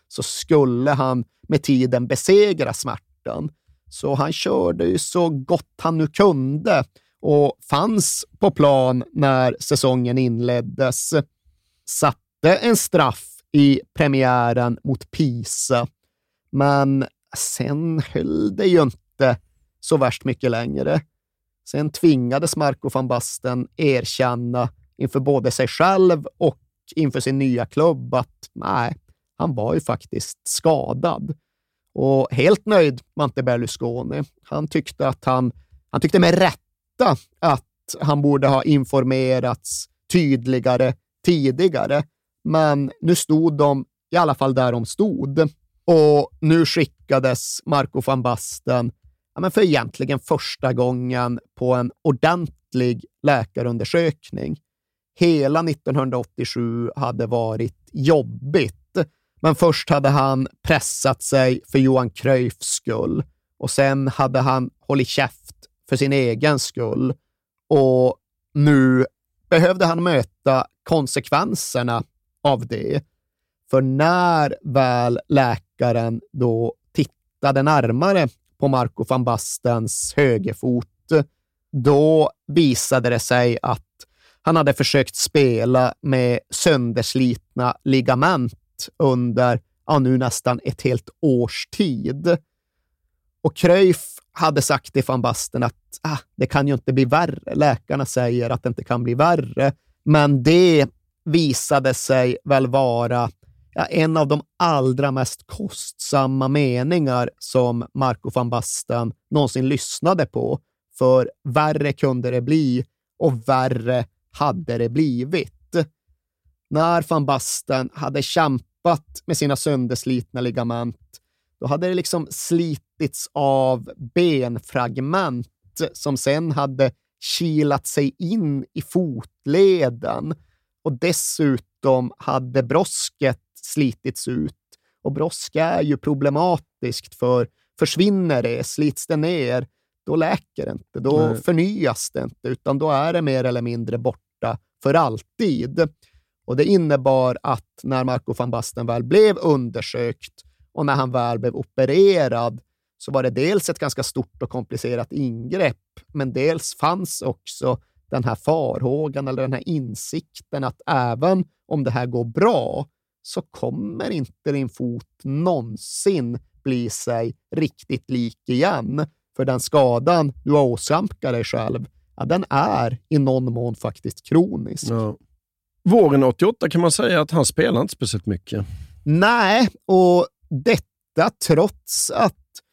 så skulle han med tiden besegra smärtan. Så han körde ju så gott han nu kunde och fanns på plan när säsongen inleddes. Satte en straff i premiären mot Pisa, men sen höll det ju inte så värst mycket längre. Sen tvingades Marco van Basten erkänna inför både sig själv och inför sin nya klubb att nej, han var ju faktiskt skadad. Och helt nöjd var inte Berlusconi. Han tyckte att han, han tyckte med rätta att han borde ha informerats tydligare tidigare. Men nu stod de i alla fall där de stod. Och nu skickades Marco van Basten ja, men för egentligen första gången på en ordentlig läkarundersökning. Hela nittonhundraåttiosju hade varit jobbigt. Men först hade han pressat sig för Johan Cruyffs skull. Och sen hade han hållit käft för sin egen skull. Och nu behövde han möta konsekvenserna av det. För när väl läkaren då tittade närmare på Marco van Bastens högerfot, då visade det sig att han hade försökt spela med sönderslitna ligament under ja, nu nästan ett helt års tid. Och Cruyff hade sagt till van Basten att ah, det kan ju inte bli värre. Läkarna säger att det inte kan bli värre. Men det visade sig väl vara ja, en av de allra mest kostsamma meningar som Marco van Basten någonsin lyssnade på. För värre kunde det bli och värre hade det blivit. När van Basten hade kämpat med sina sönderslitna ligament, då hade det liksom slitits av benfragment som sen hade kilat sig in i fotleden. Och dessutom hade brosket slitits ut. Och broska är ju problematiskt, för försvinner det, slits det ner, då läker det inte, då Nej. förnyas det inte, utan då är det mer eller mindre borta för alltid. Och det innebar att när Marco van Basten väl blev undersökt och när han väl blev opererad, så var det dels ett ganska stort och komplicerat ingrepp, men dels fanns också den här farhågan eller den här insikten att även om det här går bra så kommer inte din fot någonsin bli sig riktigt lik igen. För den skadan du har åsamkat dig själv, ja, den är i någon mån faktiskt kronisk. Ja. Våren åttioåtta kan man säga att han spelar inte speciellt mycket. Nej, och detta trots att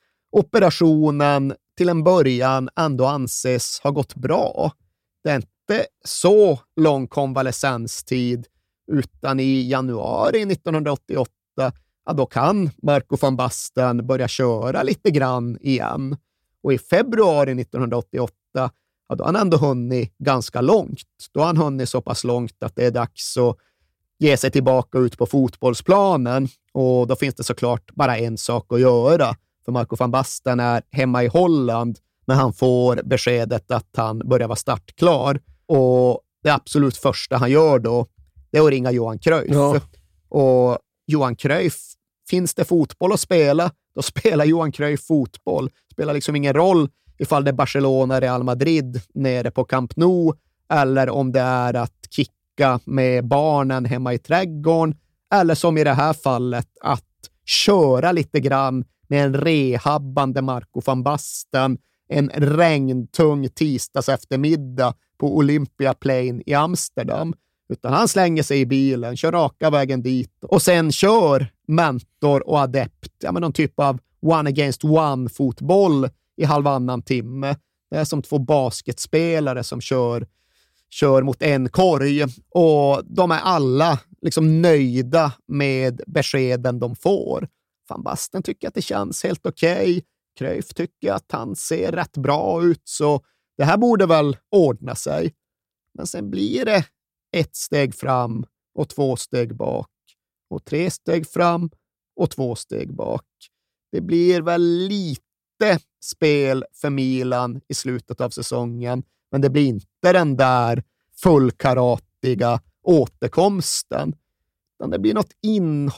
operationen till en början ändå anses ha gått bra. Det är inte så lång konvalescenstid, utan i januari nittonhundraåttioåtta ja, då kan Marco van Basten börja köra lite grann igen. Och i februari nittonhundraåttioåtta ja, då har han ändå hunnit ganska långt. Då har han hunnit så pass långt att det är dags att ge sig tillbaka ut på fotbollsplanen. Och då finns det såklart bara en sak att göra. För Marco van Basten är hemma i Holland när han får beskedet att han börjar vara startklar. Och det absolut första han gör då, det är att ringa Johan Cruyff. Ja. Och Johan Cruyff, finns det fotboll att spela, då spelar Johan Cruyff fotboll. Det spelar liksom ingen roll ifall det är Barcelona, Real Madrid nere på Camp Nou, eller om det är att kicka med barnen hemma i trädgården, eller som i det här fallet att köra lite grann med en rehabbande Marco van Basten en regntung tisdags eftermiddag på Olympia Plain i Amsterdam. Utan han slänger sig i bilen, kör raka vägen dit och sen kör mentor och adept, ja, men någon typ av one against one fotboll i halvannan timme. Det är som två basketspelare som kör, kör mot en korg, och de är alla liksom nöjda med beskeden de får. Van Basten tycker att det känns helt okej. Okay. Cruyff tycker att han ser rätt bra ut, så det här borde väl ordna sig. Men sen blir det ett steg fram och två steg bak och tre steg fram och två steg bak. Det blir väl lite spel för Milan i slutet av säsongen, men det blir inte den där fullkaratiga återkomsten. Utan det blir något inhopp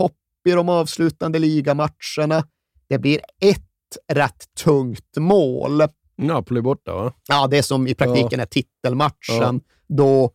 i de avslutande ligamatcherna. Det blir ett rätt tungt mål. Napoli borta, va? Ja, det som i praktiken ja. är titelmatchen. Ja. Då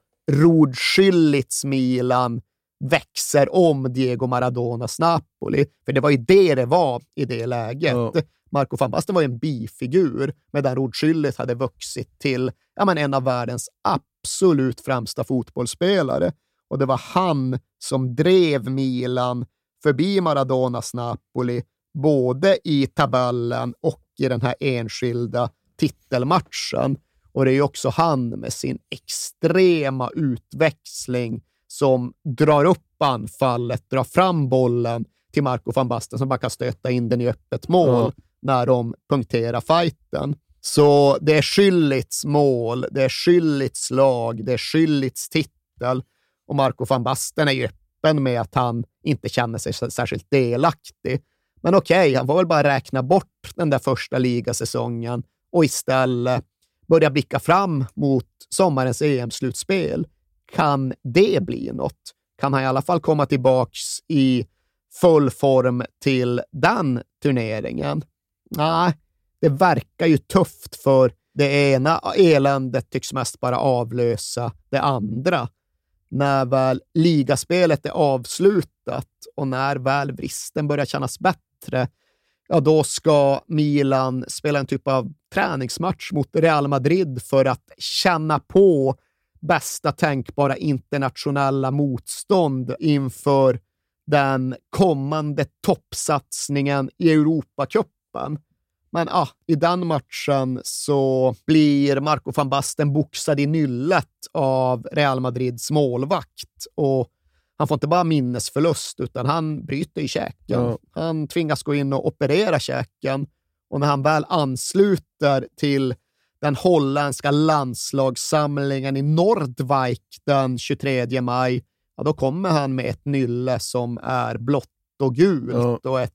Rudskylits Milan växer om Diego Maradonas Napoli. För det var ju det det var i det läget. Ja. Marco van Basten var ju en bifigur, medan Rudskyllit hade vuxit till ja, men en av världens absolut främsta fotbollsspelare. Och det var han som drev Milan förbi Maradonas Napoli, både i tabellen och i den här enskilda titelmatchen. Och det är ju också han med sin extrema utväxling som drar upp anfallet, drar fram bollen till Marco van Basten som bara kan stöta in den i öppet mål mm. när de punkterar fighten. Så det är Schüllits mål, det är Schüllits lag, det är Schüllits titel. Och Marco van Basten är ju öppen med att han inte känner sig särskilt delaktig. Men okej, okay, han får väl bara räkna bort den där första ligasäsongen och istället börja blicka fram mot sommarens E M-slutspel. Kan det bli något? Kan han i alla fall komma tillbaks i full form till den turneringen? Nej, det verkar ju tufft, för det ena eländet tycks mest bara avlösa det andra. När väl ligaspelet är avslutat och när väl vristen börjar kännas bättre, ja då ska Milan spela en typ av träningsmatch mot Real Madrid för att känna på bästa tänkbara internationella motstånd inför den kommande toppsatsningen i Europacupen. Men ah, i den matchen så blir Marco van Basten boxad i nyllet av Real Madrids målvakt, och han får inte bara minnesförlust utan han bryter i käken. Ja. Han tvingas gå in och operera käken, och när han väl ansluter till den holländska landslagssamlingen i Nordwijk den tjugotredje maj, ja, då kommer han med ett nylle som är blått och gult ja. och ett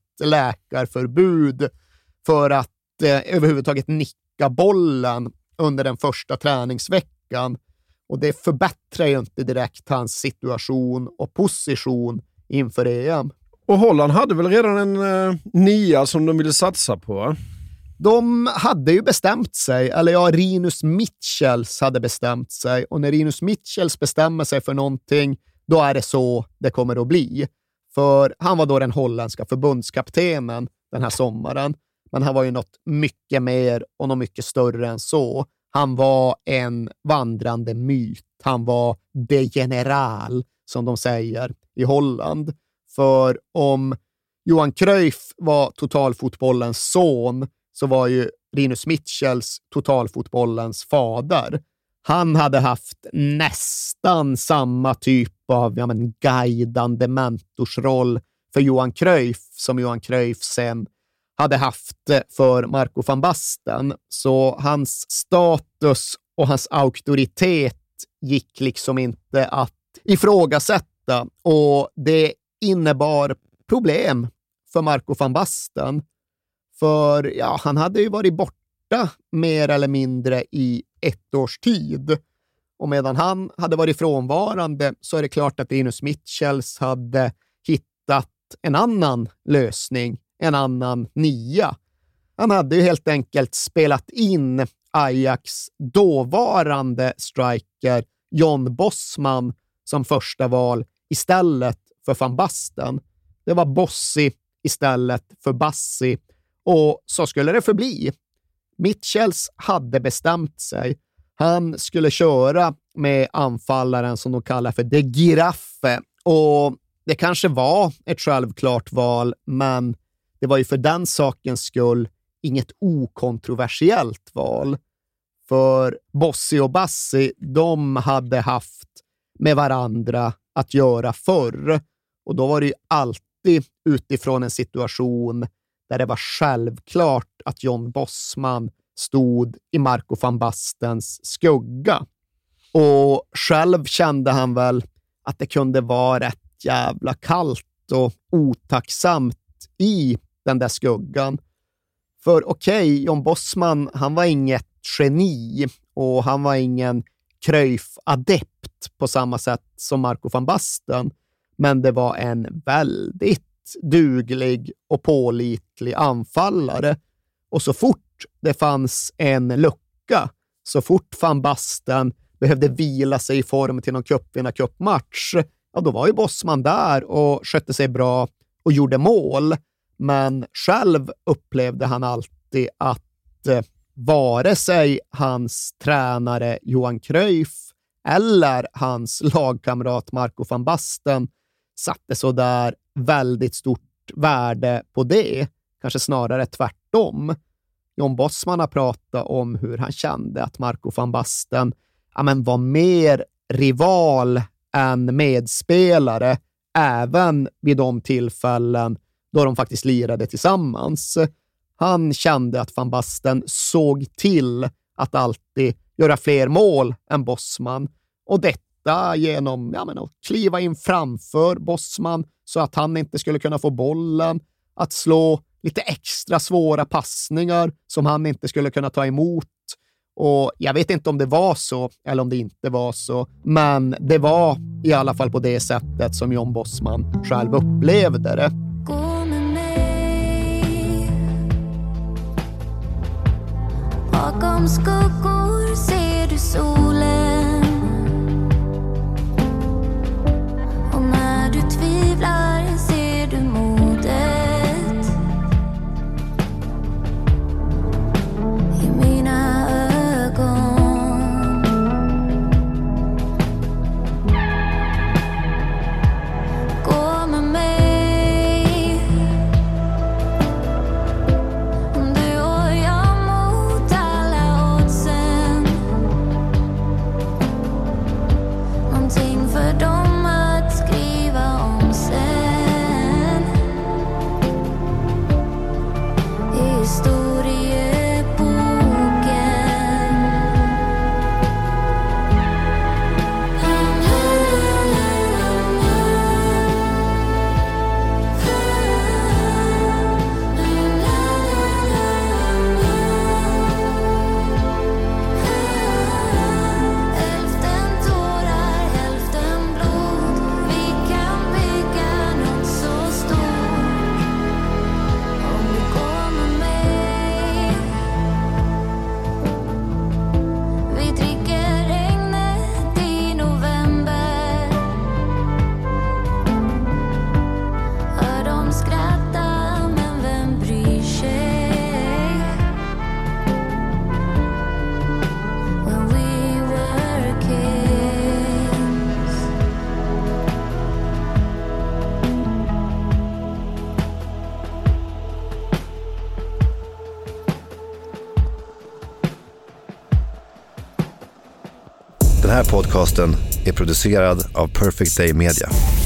läkarförbud för att eh, överhuvudtaget nicka bollen under den första träningsveckan. Och det förbättrar ju inte direkt hans situation och position inför E M. Och Holland hade väl redan en eh, nia som de ville satsa på? De hade ju bestämt sig, eller ja, Rinus Michels hade bestämt sig. Och när Rinus Michels bestämmer sig för någonting, då är det så det kommer att bli. För han var då den holländska förbundskaptenen den här sommaren. Men han var ju något mycket mer och något mycket större än så. Han var en vandrande myt. Han var de general, som de säger i Holland. För om Johan Cruyff var totalfotbollens son, så var ju Rinus Michels totalfotbollens fader. Han hade haft nästan samma typ av ja, men, guidande mentorsroll för Johan Cruyff som Johan Cruyff sen hade haft för Marco van Basten. Så hans status och hans auktoritet gick liksom inte att ifrågasätta, och det innebar problem för Marco van Basten. För ja, han hade ju varit borta mer eller mindre i ett års tid. Och medan han hade varit frånvarande så är det klart att Rinus Michels hade hittat en annan lösning, en annan nia. Han hade ju helt enkelt spelat in Ajax dåvarande striker John Bosman som första val istället för van Basten. Det var Bossi istället för Bassi, och så skulle det förbli. Michels hade bestämt sig. Han skulle köra med anfallaren som de kallar för De Giraffe, och det kanske var ett självklart val, men det var ju för den sakens skull inget okontroversiellt val. För Bossi och Bassi, de hade haft med varandra att göra förr, och då var det ju alltid utifrån en situation där det var självklart att John Bosman stod i Marco van Bastens skugga. Och själv kände han väl att det kunde vara rätt jävla kallt och otacksamt i den där skuggan. För okej, okay, John Bosman, han var inget geni och han var ingen Cruyff-adept på samma sätt som Marco van Basten, men det var en väldigt duglig och pålitlig anfallare. Och så fort det fanns en lucka, så fort Van Basten behövde vila sig i form till någon cupvinnarcupmatch, ja då var ju Bosman där och skötte sig bra och gjorde mål. Men själv upplevde han alltid att eh, vare sig hans tränare Johan Cruyff eller hans lagkamrat Marco van Basten satte så där väldigt stort värde på det. Kanske snarare tvärtom. John Bosman har pratat om hur han kände att Marco van Basten ja, men var mer rival än medspelare även vid de tillfällen då de faktiskt lirade tillsammans. Han kände att Van Basten såg till att alltid göra fler mål än Bosman. Och detta genom ja, men, att kliva in framför Bosman så att han inte skulle kunna få bollen. Att slå lite extra svåra passningar som han inte skulle kunna ta emot. Och jag vet inte om det var så eller om det inte var så. Men det var i alla fall på det sättet som John Bosman själv upplevde det. Gå med mig. Bakom skuggor ser du solen. Och när du tvivlar ser du modet i mina ögon. Gå med mig. Du och jag mot alla oddsen. Någonting för dem att skriva om sen. I historieboken. Hälften tårar, hälften blod. Vi kan bygga något så stort. Om du går med mig. Vi dricker regnet i november. Hör dem skratta, men vem bryr sig? When we were kids. Den här podcasten är producerad av Perfect Day Media.